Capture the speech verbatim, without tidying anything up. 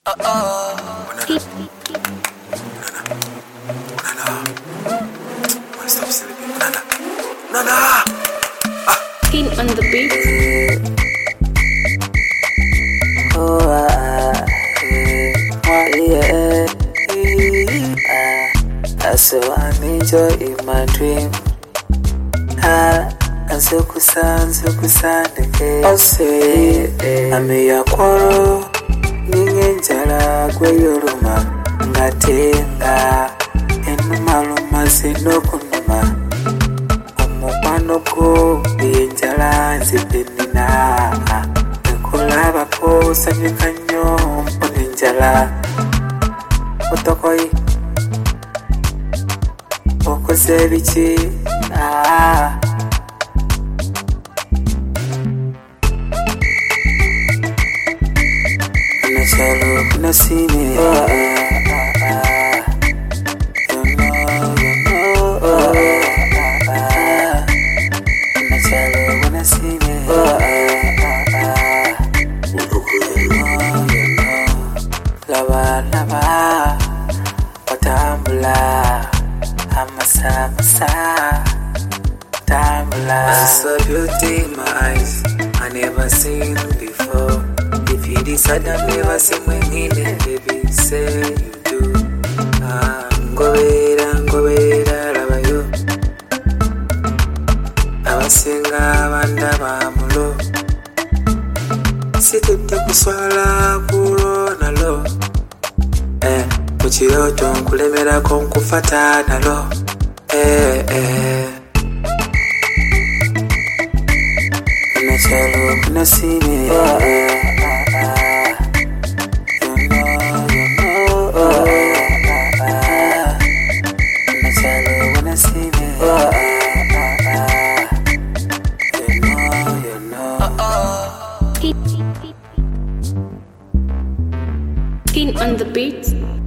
In on the beat. Oh, ah, eh, why, yeah, ah, so I enjoy in my dream. Ah, and so kusan, so kusan, I say, I'm a quarrel, Ninjala, Guayuruma, Ngatenga, and Maluma, say no kunuma. Omupanoko, Ninjala, Zipinina. Kulaba po sa kanyo Poninjala Otokoi Oko sebichi Ah Anachalo kunasime Ah ah ah You know, you know Ah ah ah Anachalo kunasime Ah Lava, lava, watambula, amasa, amasa, watambula. I saw beauty in my eyes, I never seen before. If you decide I've never seen mwingine, baby, say you do. Ah, ngobera, ngobera, lava yo. Abasinga abanda bamulo. Situte kuswala kurona lo. Eh, kuchiyoto nkulemera konkufata nalo. Eh, eh. Anachalo kunasime. Oh, ah, ah, ah. You know, you know. Oh, ah, ah, ah. Anachalo kunasime. Oh, ah, ah, ah. You know, you know. In on the beat.